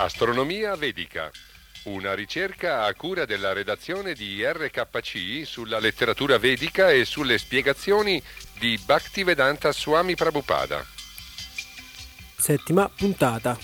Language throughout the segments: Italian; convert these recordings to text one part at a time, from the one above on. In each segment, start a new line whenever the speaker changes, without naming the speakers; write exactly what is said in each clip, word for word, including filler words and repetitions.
Astronomia Vedica, una ricerca a cura della redazione di R K C sulla letteratura vedica e sulle spiegazioni di Bhaktivedanta Swami Prabhupada.
Settima puntata.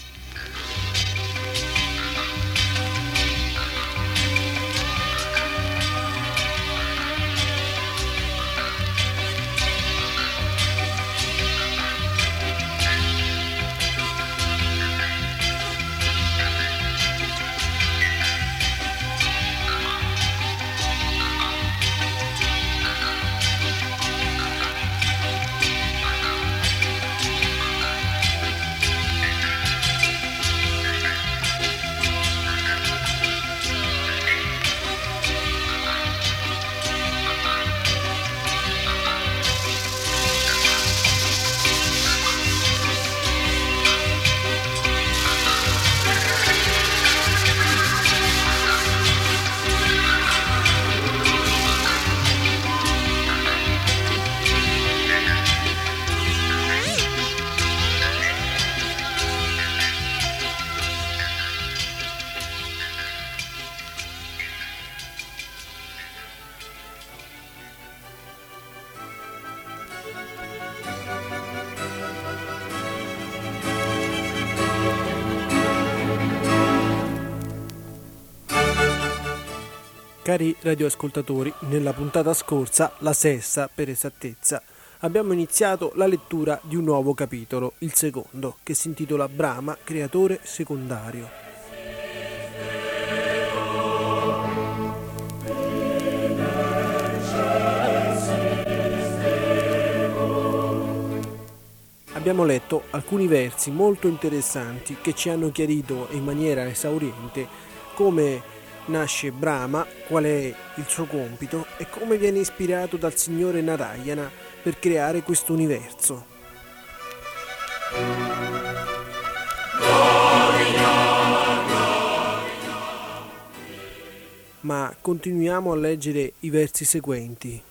Cari radioascoltatori, nella puntata scorsa, la sesta per esattezza, abbiamo iniziato la lettura di un nuovo capitolo, il secondo, che si intitola Brahma, creatore secondario. Abbiamo letto alcuni versi molto interessanti che ci hanno chiarito in maniera esauriente come nasce Brahma, qual è il suo compito e come viene ispirato dal Signore Narayana per creare questo universo. Ma continuiamo a leggere i versi seguenti.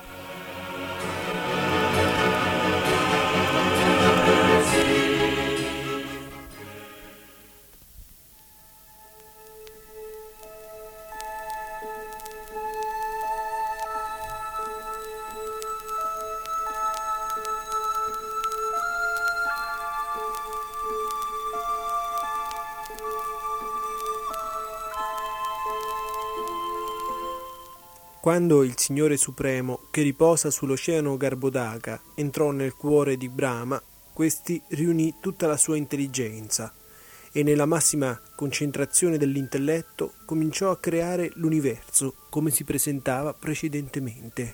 Quando il Signore Supremo, che riposa sull'oceano Garbhodaka, entrò nel cuore di Brahma, questi riunì tutta la sua intelligenza e nella massima concentrazione dell'intelletto cominciò a creare l'universo come si presentava precedentemente.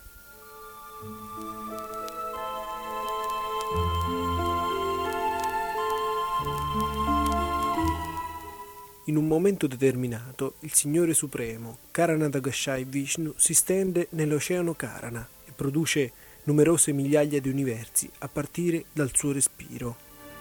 In un momento determinato, il Signore Supremo, Karanadagashai Vishnu, si stende nell'oceano Karana e produce numerose migliaia di universi a partire dal suo respiro.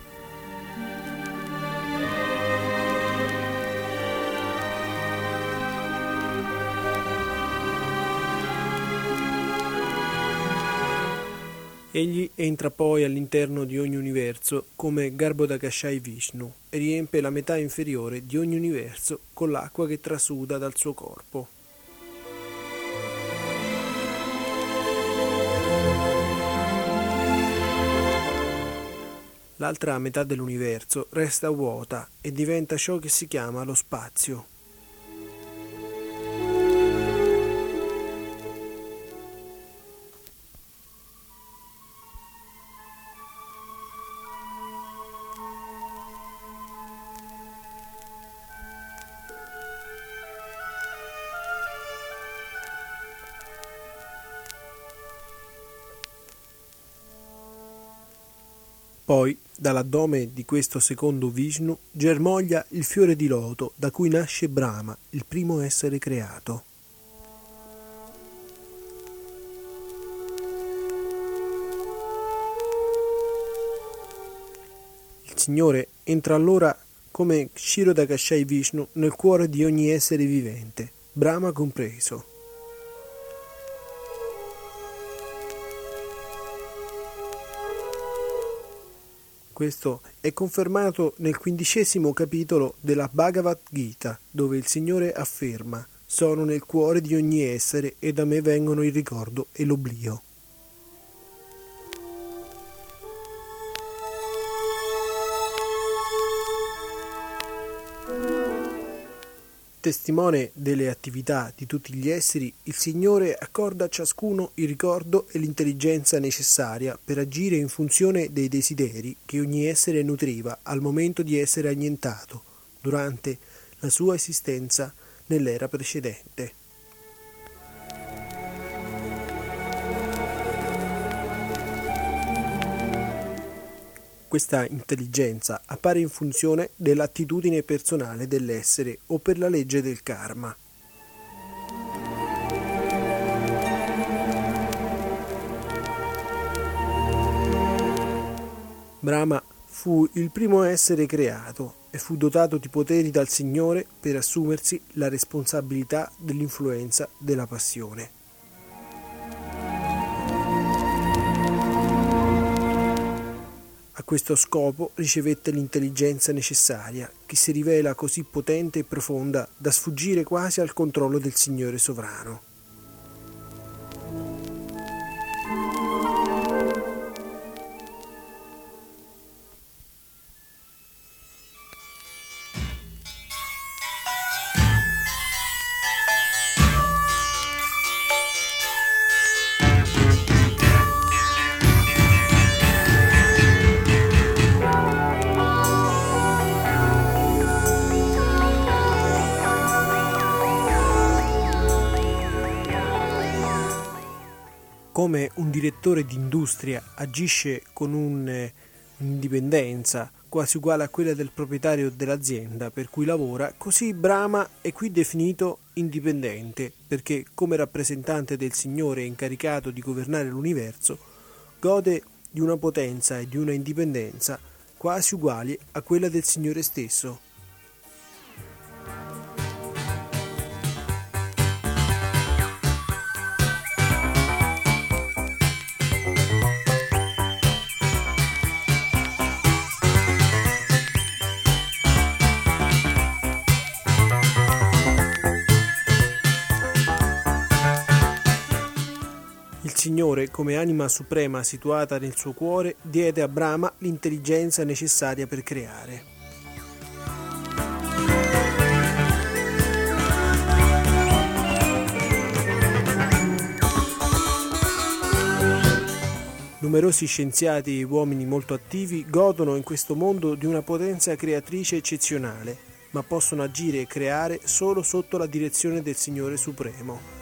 Egli entra poi all'interno di ogni universo come Garbhodakashai Vishnu e riempie la metà inferiore di ogni universo con l'acqua che trasuda dal suo corpo. L'altra metà dell'universo resta vuota e diventa ciò che si chiama lo spazio. Poi, dall'addome di questo secondo Vishnu, germoglia il fiore di loto da cui nasce Brahma, il primo essere creato. Il Signore entra allora come Kshirodakashai Vishnu nel cuore di ogni essere vivente, Brahma compreso. Questo è confermato nel quindicesimo capitolo della Bhagavad Gita, dove il Signore afferma: «Sono nel cuore di ogni essere e da me vengono il ricordo e l'oblio». Testimone delle attività di tutti gli esseri, il Signore accorda a ciascuno il ricordo e l'intelligenza necessaria per agire in funzione dei desideri che ogni essere nutriva al momento di essere annientato, durante la sua esistenza nell'era precedente. Questa intelligenza appare in funzione dell'attitudine personale dell'essere o per la legge del karma. Brahma fu il primo essere creato e fu dotato di poteri dal Signore per assumersi la responsabilità dell'influenza della passione. A questo scopo ricevette l'intelligenza necessaria, che si rivela così potente e profonda da sfuggire quasi al controllo del Signore sovrano. Come un direttore d'industria agisce con un, un'indipendenza quasi uguale a quella del proprietario dell'azienda per cui lavora, così Brahma è qui definito indipendente, perché come rappresentante del Signore incaricato di governare l'universo, gode di una potenza e di una indipendenza quasi uguali a quella del Signore stesso. Il Signore, come anima suprema situata nel suo cuore, diede a Brahma l'intelligenza necessaria per creare. Numerosi scienziati e uomini molto attivi godono in questo mondo di una potenza creatrice eccezionale, ma possono agire e creare solo sotto la direzione del Signore Supremo.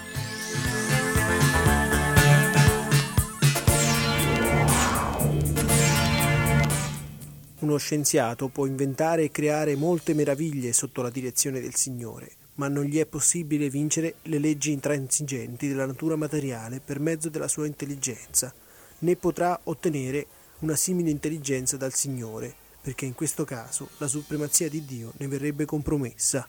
Uno scienziato può inventare e creare molte meraviglie sotto la direzione del Signore, ma non gli è possibile vincere le leggi intransigenti della natura materiale per mezzo della sua intelligenza, né potrà ottenere una simile intelligenza dal Signore, perché in questo caso la supremazia di Dio ne verrebbe compromessa.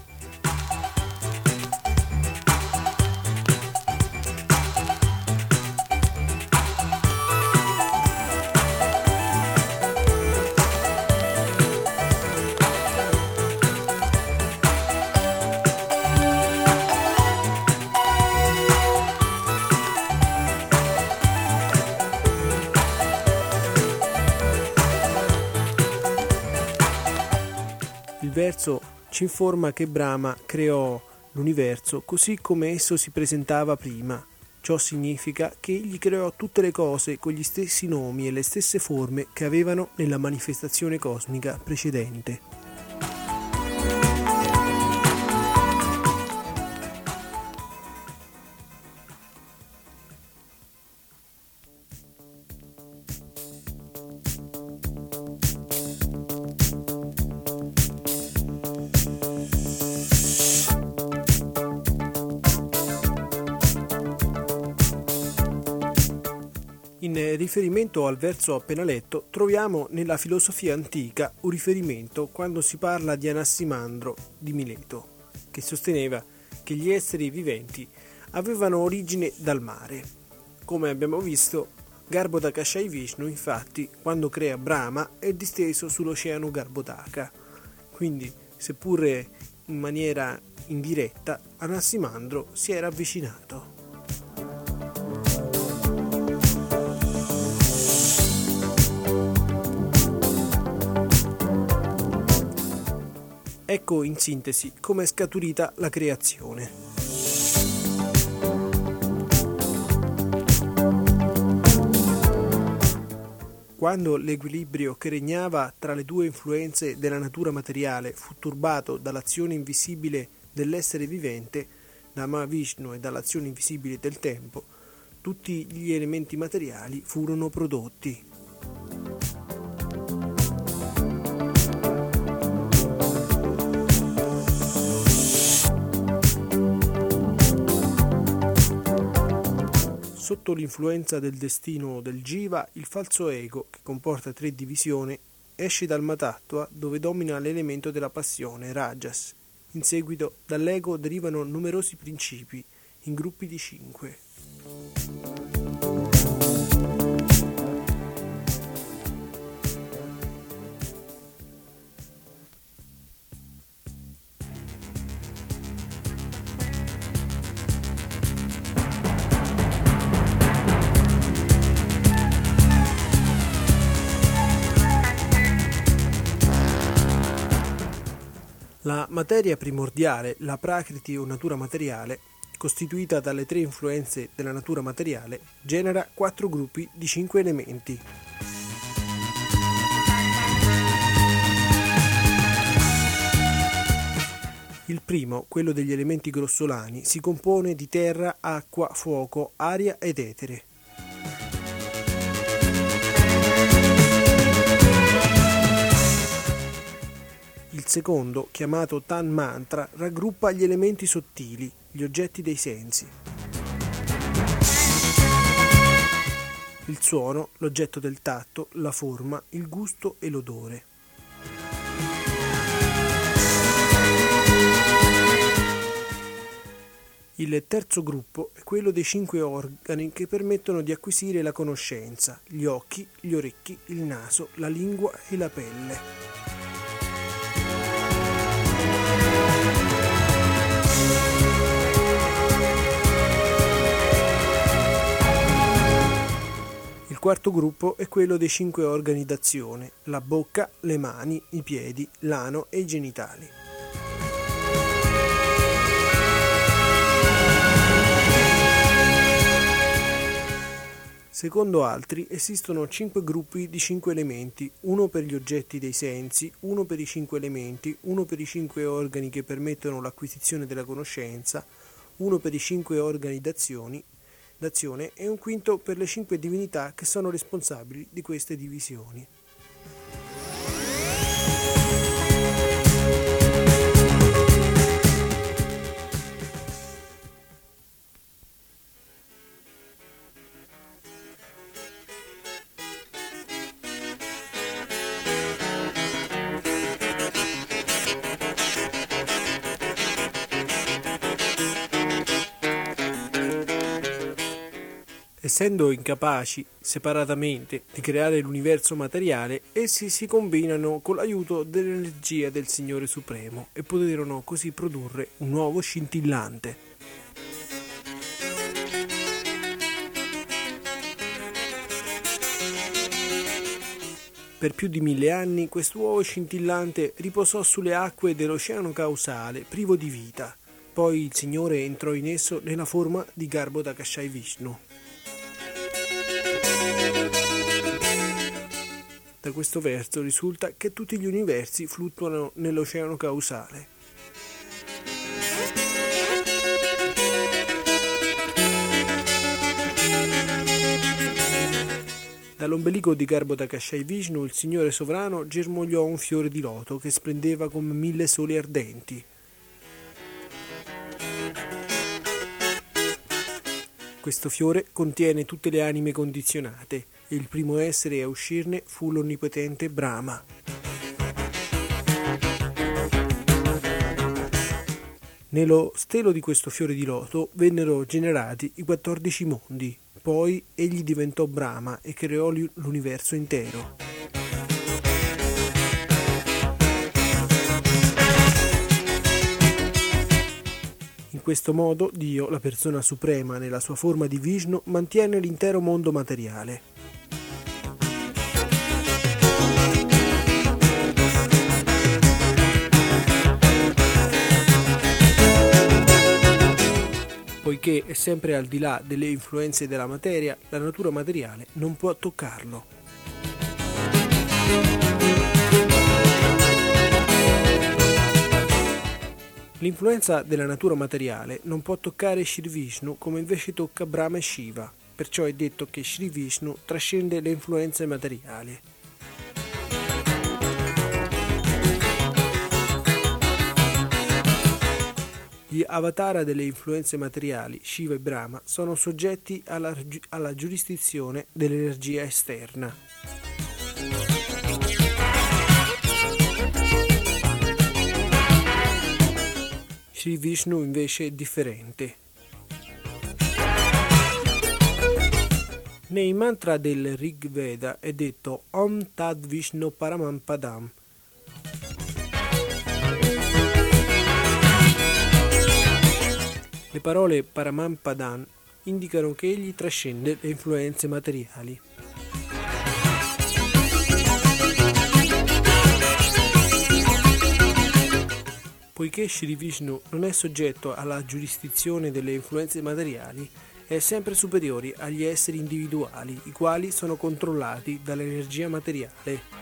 Il verso ci informa che Brahma creò l'universo così come esso si presentava prima. Ciò significa che egli creò tutte le cose con gli stessi nomi e le stesse forme che avevano nella manifestazione cosmica precedente. In riferimento al verso appena letto, troviamo nella filosofia antica un riferimento quando si parla di Anassimandro di Mileto, che sosteneva che gli esseri viventi avevano origine dal mare. Come abbiamo visto, Garbhodakashayi Vishnu, infatti, quando crea Brahma, è disteso sull'oceano Garbhodaka. Quindi, seppure in maniera indiretta, Anassimandro si era avvicinato. Ecco in sintesi come è scaturita la creazione. Quando l'equilibrio che regnava tra le due influenze della natura materiale fu turbato dall'azione invisibile dell'essere vivente, da Mahavishnu, e dall'azione invisibile del tempo, tutti gli elementi materiali furono prodotti. Sotto l'influenza del destino del Jiva, il falso ego, che comporta tre divisioni, esce dal Matattva, dove domina l'elemento della passione, Rajas. In seguito, dall'ego derivano numerosi principi, in gruppi di cinque. La materia primordiale, la prakriti o natura materiale, costituita dalle tre influenze della natura materiale, genera quattro gruppi di cinque elementi. Il primo, quello degli elementi grossolani, si compone di terra, acqua, fuoco, aria ed etere. Il secondo, chiamato Tan Mantra, raggruppa gli elementi sottili, gli oggetti dei sensi. Il suono, l'oggetto del tatto, la forma, il gusto e l'odore. Il terzo gruppo è quello dei cinque organi che permettono di acquisire la conoscenza: gli occhi, gli orecchi, il naso, la lingua e la pelle. Il quarto gruppo è quello dei cinque organi d'azione: la bocca, le mani, i piedi, l'ano e i genitali. Secondo altri esistono cinque gruppi di cinque elementi, uno per gli oggetti dei sensi, uno per i cinque elementi, uno per i cinque organi che permettono l'acquisizione della conoscenza, uno per i cinque organi d'azioni d'azione e un quinto per le cinque divinità che sono responsabili di queste divisioni. Essendo incapaci, separatamente, di creare l'universo materiale, essi si combinano con l'aiuto dell'energia del Signore Supremo e poterono così produrre un uovo scintillante. Per più di mille anni quest'uovo scintillante riposò sulle acque dell'oceano causale, privo di vita. Poi il Signore entrò in esso nella forma di Garbhodakashayi Vishnu. Da questo verso risulta che tutti gli universi fluttuano nell'oceano causale. Dall'ombelico di Garbhodakashayi Vishnu il Signore Sovrano germogliò un fiore di loto che splendeva come mille soli ardenti. Questo fiore contiene tutte le anime condizionate e il primo essere a uscirne fu l'onnipotente Brahma. Nello stelo di questo fiore di loto vennero generati i quattordici mondi, Poi egli diventò Brahma e creò l'universo intero. In questo modo Dio, la persona suprema nella sua forma di Vishnu, mantiene l'intero mondo materiale. Poiché è sempre al di là delle influenze della materia, la natura materiale non può toccarlo. L'influenza della natura materiale non può toccare Shri Vishnu come invece tocca Brahma e Shiva, perciò è detto che Shri Vishnu trascende le influenze materiali. Gli avatara delle influenze materiali, Shiva e Brahma, sono soggetti alla, alla giurisdizione dell'energia esterna. Shri Vishnu invece è differente. Nei mantra del Rig Veda è detto Om Tad Vishnu Paramam Padam. Le parole Paramam Padam indicano che egli trascende le influenze materiali. Poiché Shri Vishnu non è soggetto alla giurisdizione delle influenze materiali, è sempre superiore agli esseri individuali, i quali sono controllati dall'energia materiale.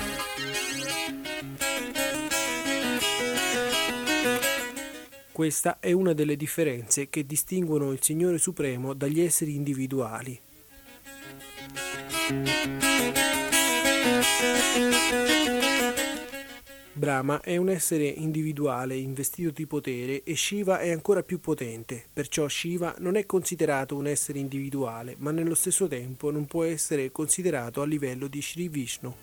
Questa è una delle differenze che distinguono il Signore Supremo dagli esseri individuali. Brahma è un essere individuale investito di potere e Shiva è ancora più potente, perciò Shiva non è considerato un essere individuale, ma nello stesso tempo non può essere considerato a livello di Shri Vishnu.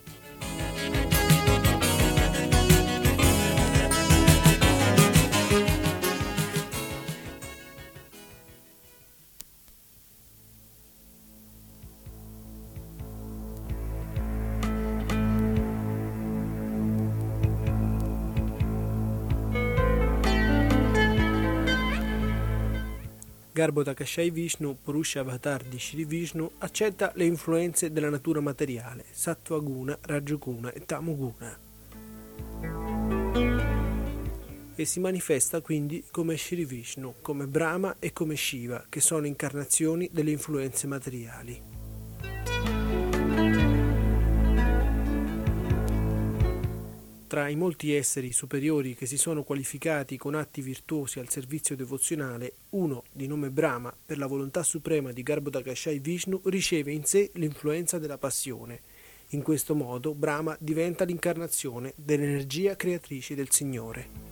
Garbhodakashai Vishnu, Purusha Avatar di Shri Vishnu, accetta le influenze della natura materiale, Sattva Guna, Rajoguna e Tamoguna, e si manifesta quindi come Shri Vishnu, come Brahma e come Shiva, che sono incarnazioni delle influenze materiali. Tra i molti esseri superiori che si sono qualificati con atti virtuosi al servizio devozionale, uno, di nome Brahma, per la volontà suprema di Garbhodakashai Vishnu, riceve in sé l'influenza della passione. In questo modo Brahma diventa l'incarnazione dell'energia creatrice del Signore.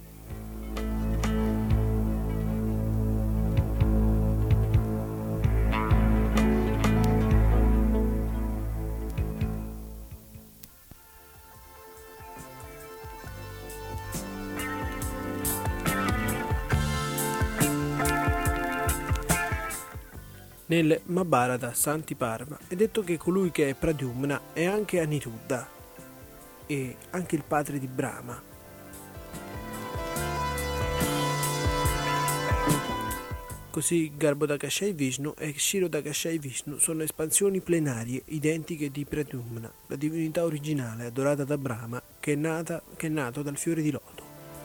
Nel Mahabharata Santiparva è detto che colui che è Pradyumna è anche Aniruddha e anche il padre di Brahma. Così Garbhodakashai Vishnu e Kshirodakashai Vishnu sono espansioni plenarie identiche di Pradyumna, la divinità originale adorata da Brahma che è, nata, che è nato dal fiore di loto.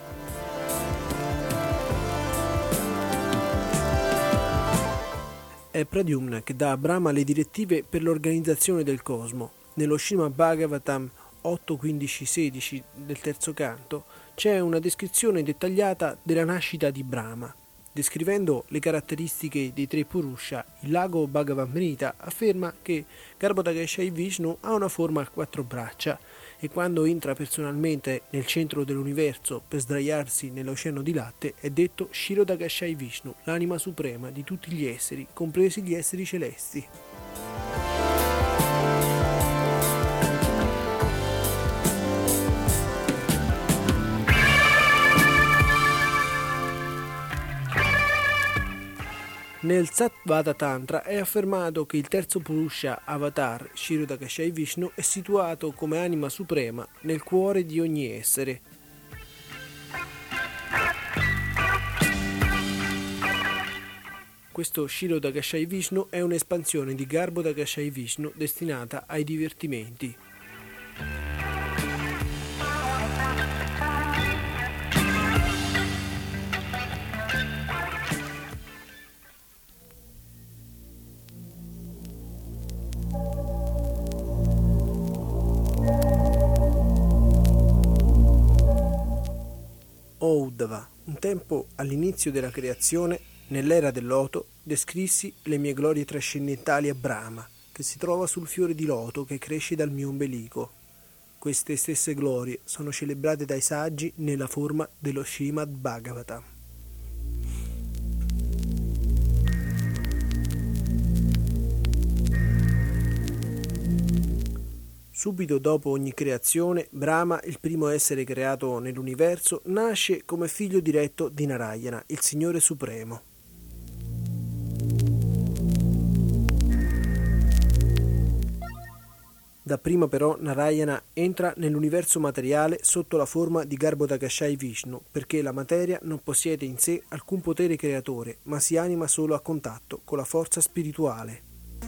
È Pradyumna che dà a Brahma le direttive per l'organizzazione del cosmo. Nello Srimad Bhagavatam otto, quindici, sedici del terzo canto c'è una descrizione dettagliata della nascita di Brahma. Descrivendo le caratteristiche dei tre Purusha, il lago Bhagavamrita afferma che Garbhodakashai Vishnu ha una forma a quattro braccia e quando entra personalmente nel centro dell'universo per sdraiarsi nell'oceano di latte è detto Kshirodakashai Vishnu, l'anima suprema di tutti gli esseri, compresi gli esseri celesti. Nel Satvada Tantra è affermato che il terzo Purusha Avatar, Kshirodakashayi Vishnu, è situato come anima suprema nel cuore di ogni essere. Questo Kshirodakashayi Vishnu è un'espansione di Garbhodakashayi Vishnu destinata ai divertimenti. O Uddhava, un tempo all'inizio della creazione, nell'era del loto, descrissi le mie glorie trascendentali a Brahma, che si trova sul fiore di loto che cresce dal mio ombelico. Queste stesse glorie sono celebrate dai saggi nella forma dello Srimad Bhagavatam. Subito dopo ogni creazione, Brahma, il primo essere creato nell'universo, nasce come figlio diretto di Narayana, il Signore Supremo. Dapprima però Narayana entra nell'universo materiale sotto la forma di Garbhodakashayi Vishnu, perché la materia non possiede in sé alcun potere creatore, ma si anima solo a contatto con la forza spirituale.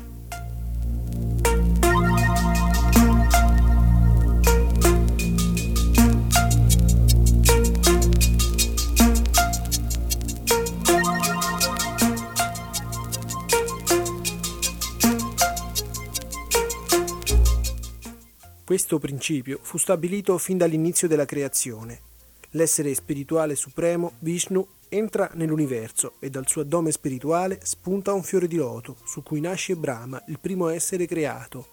Questo principio fu stabilito fin dall'inizio della creazione. L'essere spirituale supremo, Vishnu, entra nell'universo e dal suo addome spirituale spunta un fiore di loto, su cui nasce Brahma, il primo essere creato.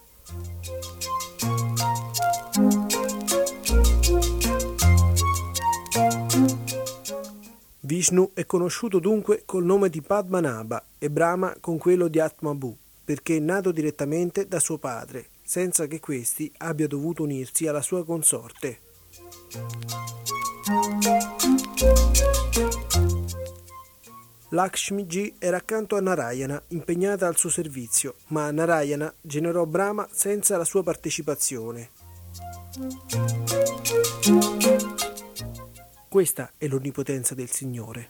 Vishnu è conosciuto dunque col nome di Padmanabha e Brahma con quello di Atmabhu, perché è nato direttamente da suo padre, senza che questi abbia dovuto unirsi alla sua consorte. Lakshmi Ji era accanto a Narayana, impegnata al suo servizio, ma Narayana generò Brahma senza la sua partecipazione. Questa è l'onnipotenza del Signore.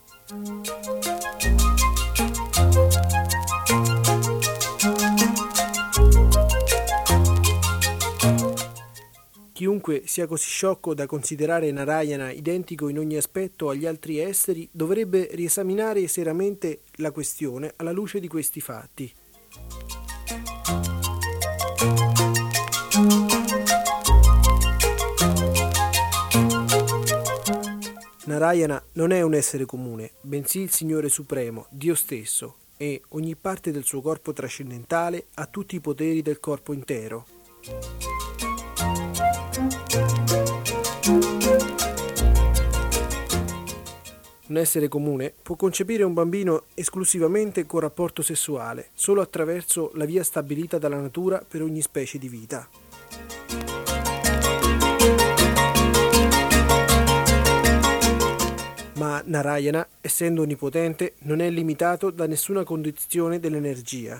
Chiunque sia così sciocco da considerare Narayana identico in ogni aspetto agli altri esseri dovrebbe riesaminare seriamente la questione alla luce di questi fatti. Narayana non è un essere comune, bensì il Signore Supremo, Dio stesso, e ogni parte del suo corpo trascendentale ha tutti i poteri del corpo intero. Un essere comune può concepire un bambino esclusivamente con rapporto sessuale, solo attraverso la via stabilita dalla natura per ogni specie di vita. Ma Narayana, essendo onnipotente, non è limitato da nessuna condizione dell'energia.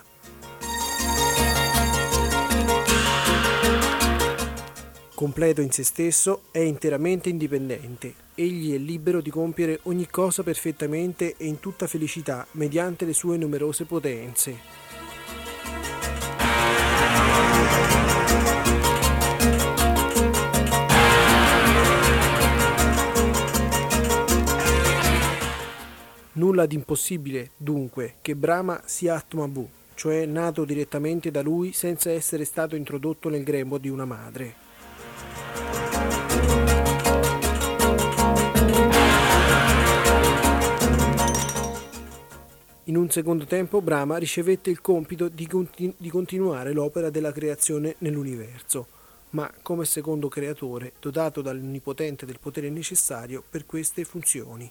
Completo in se stesso, è interamente indipendente. Egli è libero di compiere ogni cosa perfettamente e in tutta felicità mediante le sue numerose potenze. Nulla di impossibile, dunque, che Brahma sia Atmabhu, cioè nato direttamente da lui senza essere stato introdotto nel grembo di una madre. In un secondo tempo Brahma ricevette il compito di, continu- di continuare l'opera della creazione nell'universo, ma come secondo creatore dotato dall'Onnipotente del potere necessario per queste funzioni.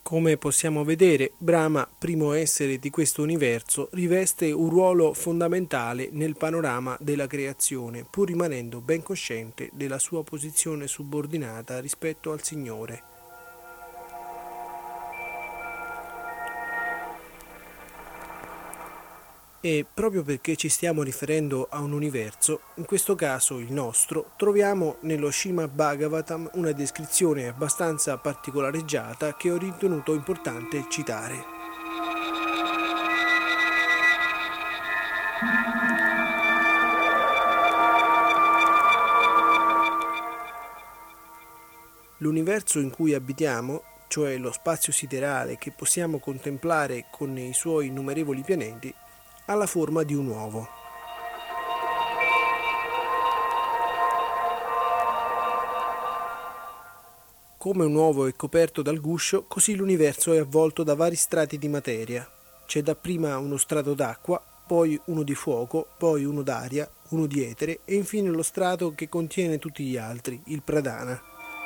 Come possiamo vedere, Brahma, primo essere di questo universo, riveste un ruolo fondamentale nel panorama della creazione, pur rimanendo ben cosciente della sua posizione subordinata rispetto al Signore. E proprio perché ci stiamo riferendo a un universo, in questo caso il nostro, troviamo nello Srimad Bhagavatam una descrizione abbastanza particolareggiata che ho ritenuto importante citare. L'universo in cui abitiamo, cioè lo spazio siderale che possiamo contemplare con i suoi innumerevoli pianeti, ha la forma di un uovo. Come un uovo è coperto dal guscio, così l'universo è avvolto da vari strati di materia. C'è dapprima uno strato d'acqua, poi uno di fuoco, poi uno d'aria, uno di etere e infine lo strato che contiene tutti gli altri, il pradana.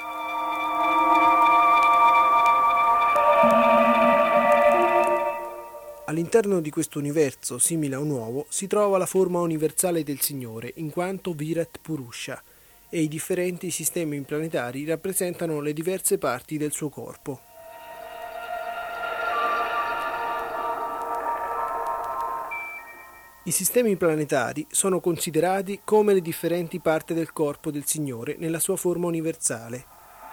All'interno di questo universo, simile a un uovo, si trova la forma universale del Signore, in quanto Virat Purusha, e i differenti sistemi planetari rappresentano le diverse parti del suo corpo. I sistemi planetari sono considerati come le differenti parti del corpo del Signore nella sua forma universale.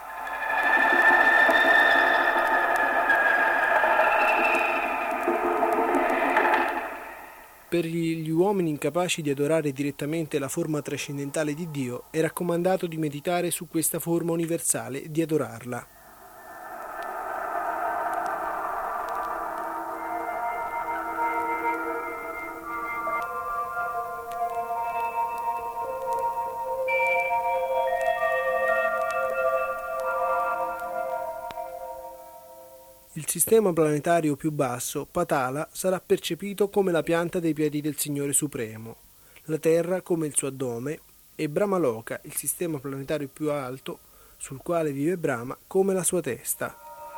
Per gli uomini incapaci di adorare direttamente la forma trascendentale di Dio è raccomandato di meditare su questa forma universale e di adorarla. Il sistema planetario più basso, Patala, sarà percepito come la pianta dei piedi del Signore Supremo, la Terra come il suo addome e Brahmaloka, il sistema planetario più alto, sul quale vive Brahma, come la sua testa.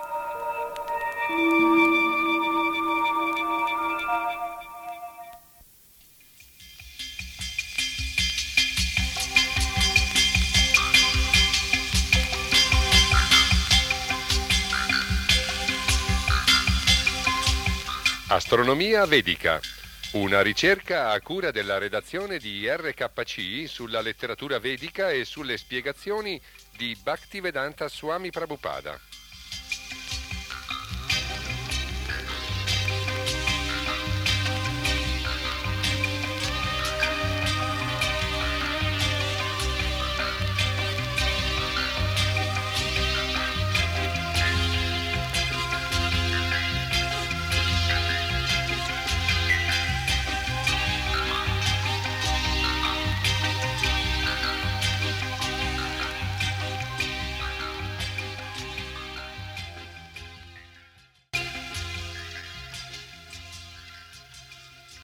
Astronomia Vedica, una ricerca a cura della redazione di R K C sulla letteratura vedica e sulle spiegazioni di Bhaktivedanta Swami Prabhupada.